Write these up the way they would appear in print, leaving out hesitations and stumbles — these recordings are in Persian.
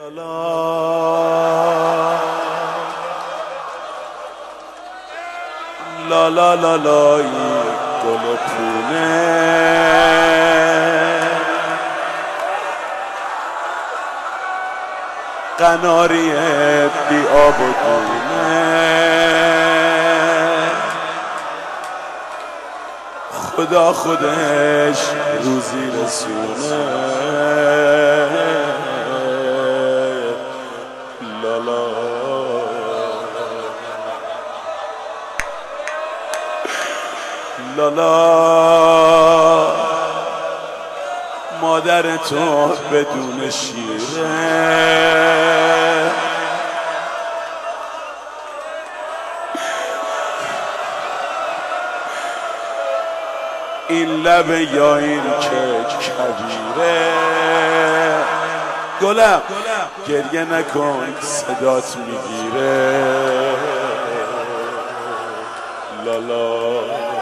لا لا لا لا گل پونه قناری بی آب و گونه خدا خودش روزی رسونه لالا لالا مادر تو بدون شیره این لبه یا این که کبیره گلم گریه نکن صدات میگیره لالا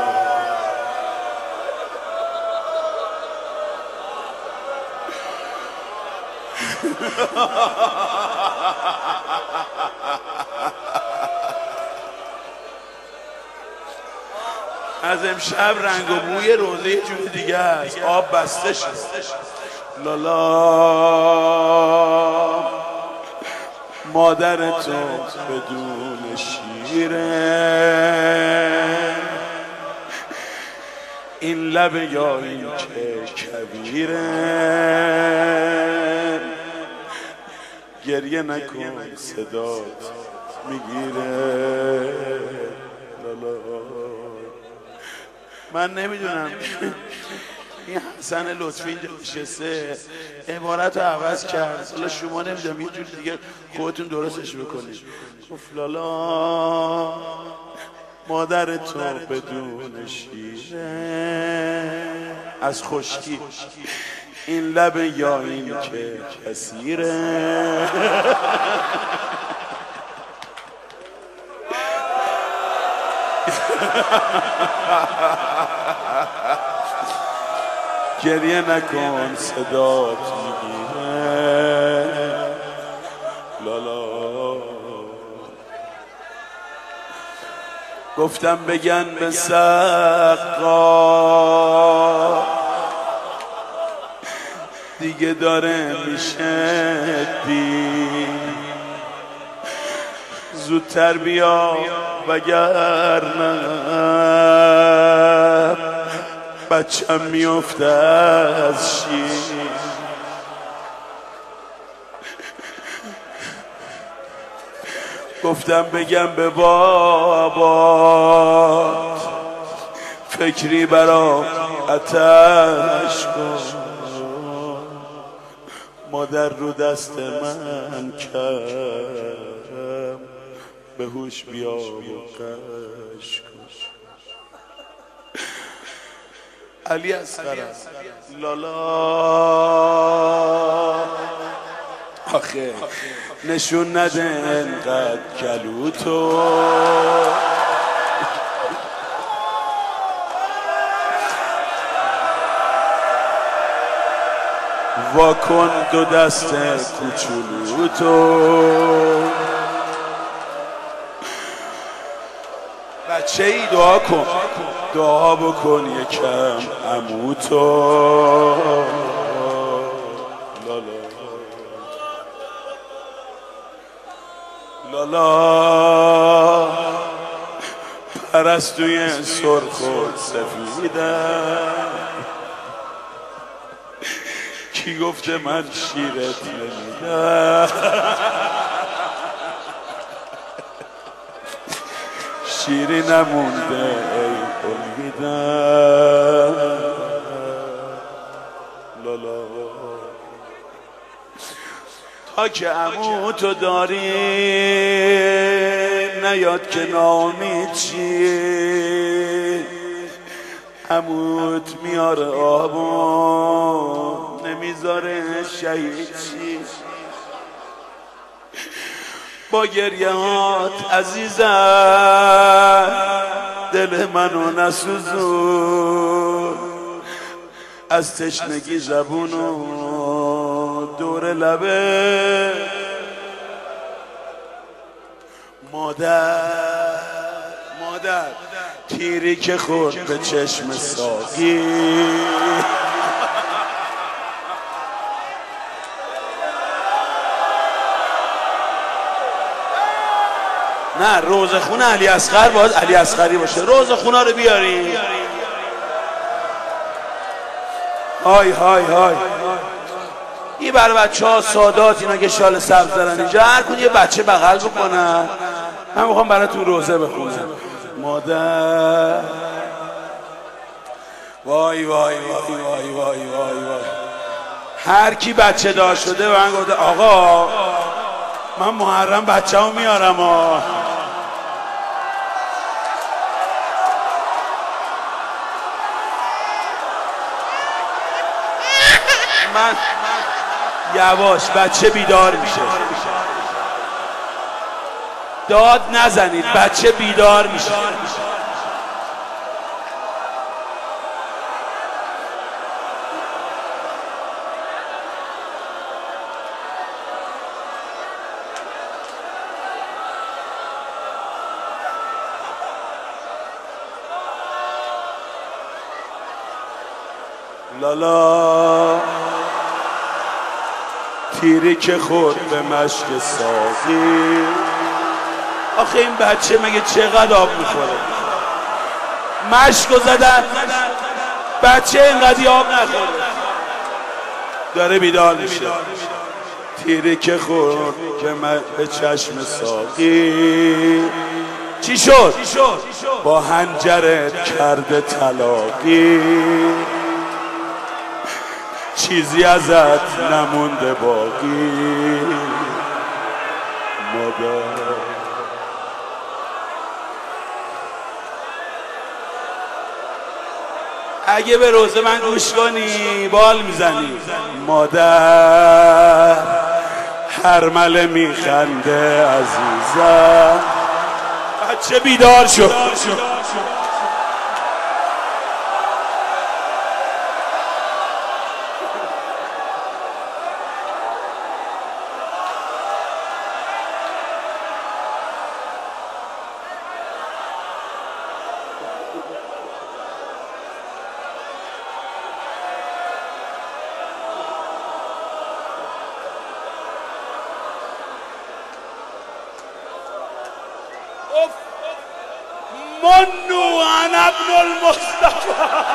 از امشب رنگ و بوی روزه یه جور دیگه است آب بسته شد لالا مادر تو بدون شیره این لبه یا این که کبیره گریه نکن صدات میگیره لالا من نمیدونم این حسن لطفی اینجا نشسته عبارت رو عوض کرد حالا شما نمیدونم یه جور دیگه خودتون درستش بکنید گفت لالا مادر تو بدون شیره از خشکی این لبه یا این که کثیره گریه نکن صدات میگیره لالا گفتم بگن به سقا دیگه داره میشه دید زودتر بیا وگرنه بچم میفته از شیر گفتم بگم به بابا فکری برام آتش کن مادر رو دست من کم به هوش بیا و قش کن علی اصغر لالا آخه نشون نده انقدر گلوتو واکن دو دست کوچولوتو بچه ای دعا کن دعا بکن یکم عموتو لالا پرستوی سرخ و سفیدم کی گفته من شیرت نمیدم شیری نمونده ای امیدم لالا تا که عمو تو داری نیاد که ناامید چی عموت میاره آبون نمیذاره شهید چی با گریهات عزیزم دل منو نسوزون از تشنگی زبونو دور لبه مادر تیری که خورد به چشم ساقی. نه روزخون علی اصغر باید علی اصغری باشه. روزخونا رو بیاری. های های های. این برای بچه ها سادات، اینا که شال سبز دارن اینجا، هر کدوم یه بچه بغل بکنن. من میخوام براتون روزه بخونم. مادر وای وای وای وای وای وای وای. هر کی بچه دار شده به من گفته آقا من محرم بچه ها میارم من یواش، بچه بیدار میشه. داد نزنید، بچه بیدار میشه. لالا تیری که خورد به مشک ساقی. آخه این بچه مگه چقدر آب میخوره؟ مشکو زدن بچه اینقدر آب نخوره، داره بیدار میشه. تیری که خورد که به چشم ساقی. چی شد؟ با هنجرت کرده طلاقی. چیزی ازت نمونده باقی. مادر اگه به روزه من گوش کنی بال میزنی. مادر هرمله میخنده عزیزم. بچه بیدار شد. منو انا ابن المصطفى.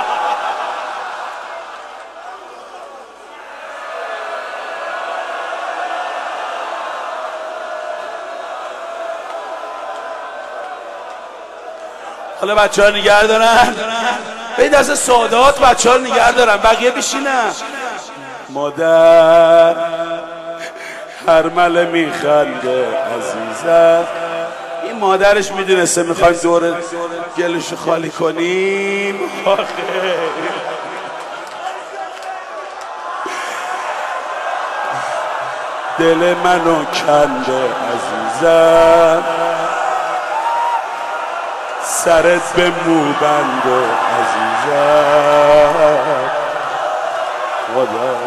حالا بچه ها نگه دارن، به دست سادات بچه ها نگه دارن، بقیه بشینن. مادر هرمله میخنده عزیزم. این مادرش میدونسته میخوایم دور گلشو خالی کنیم. دل منو کنده عزیزم. سرت به مو بنده عزیزم. خدا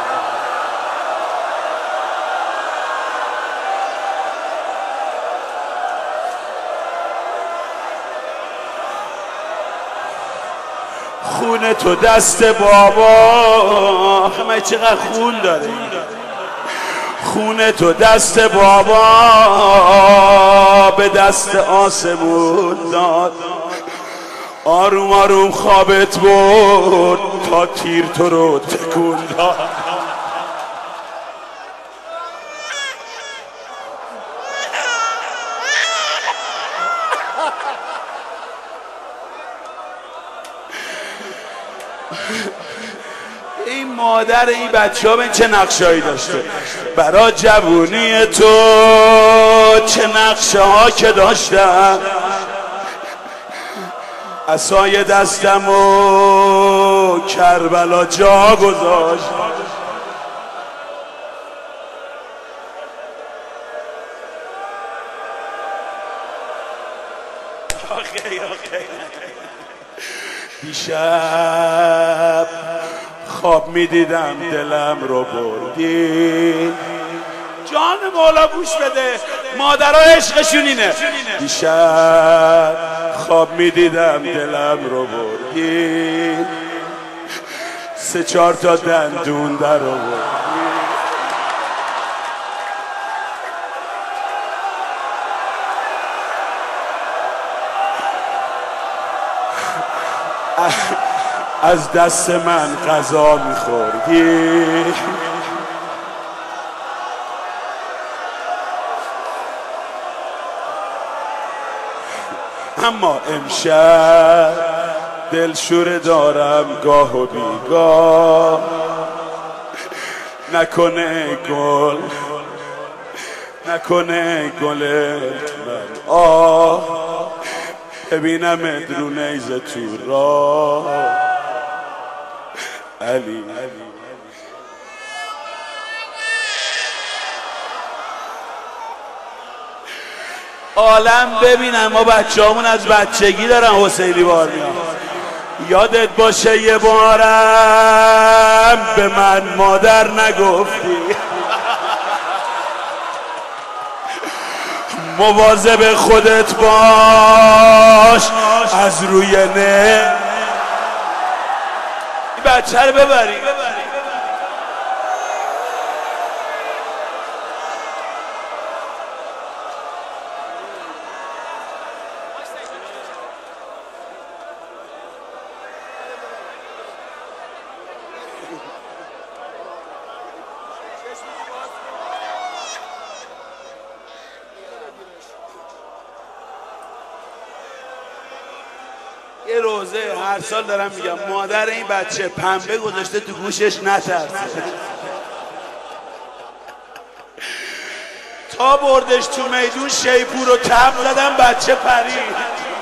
خونه تو دست بابا. آخه من چقدر خون داره. خونه تو دست بابا به دست آسمون داد. آروم آروم خوابت برد تا تیر تو رو تکون داد. این مادر این بچه ها به چه نقشه‌ای داشته برا جوونی تو، چه نقشه ها که داشتم. عصای دستم و کربلا جا گذاشت. دیشب خواب میدیدم دلم رو بردی. جان مولا گوش بده، مادرها عشقشون اینه. دیشب خواب میدیدم دلم رو بردی، 3-4 تا دندون در آوردی. از دست من غذا میخوردی، اما امشب دلشوره دارم گاه و بیگاه. نکنه گل من ببینم رو نیزه تو راه. علی عالم ببینم، ما بچه‌هامون از بچگی دارن حسینی بار میان. یادت باشه یه بارم به من مادر نگفتی، مواظب خودت باش از روی نه. این بچه رو ببری. یه روزه هر سال دارم میگم مادر این بچه پنبه گذاشته تو گوشش نترسه، تا بردش تو میدون شیپور رو کم زدم بچه پرید.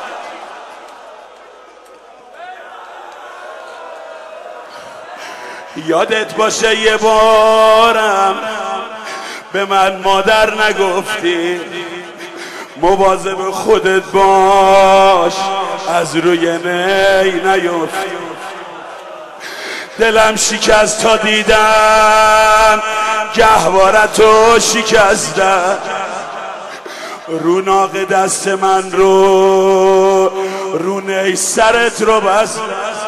یادت باشه یه بارم به من مادر نگفتی، مواظب خودت باش از روی نی نیفتی. دلم شکست تا دیدم گهوارتو شکستم، روناق دست من رو نی سرت رو بستم.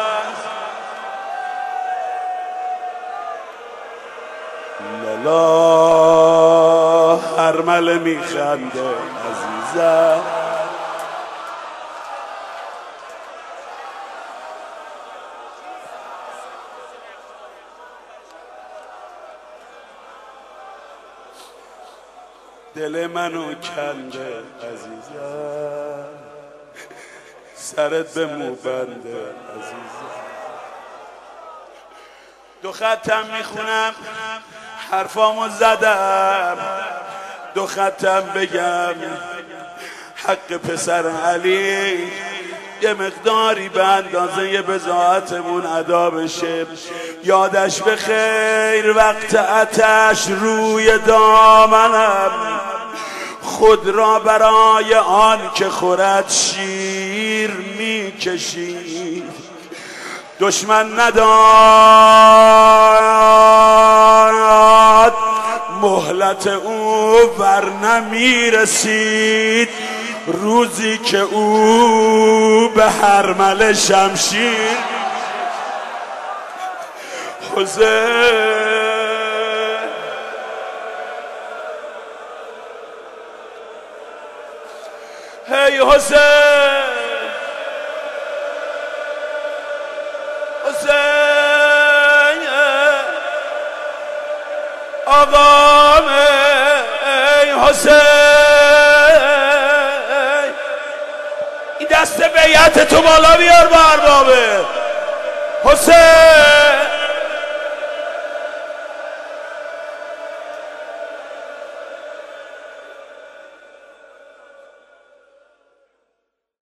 لالا هرمله میخنده عزیزم، دل منو کنده عزیزم، سرت به مو بنده عزیزم. 2 خطم میخونم حرفامو زدم، 2 خطم بگم حق پسر علی یه مقداری به اندازه بضاعتمون ادا بشه. یادش به خیر وقت آتش روی دامنم، خود را برای آن که خورد شیر میکشید. دشمن نداد مهلت او ور نمیرسید، روزی که او به حرمل شمشیر حسین هی حسین آقام ای حسین، این دست بیعت تو بالا بیار با اربابه حسین.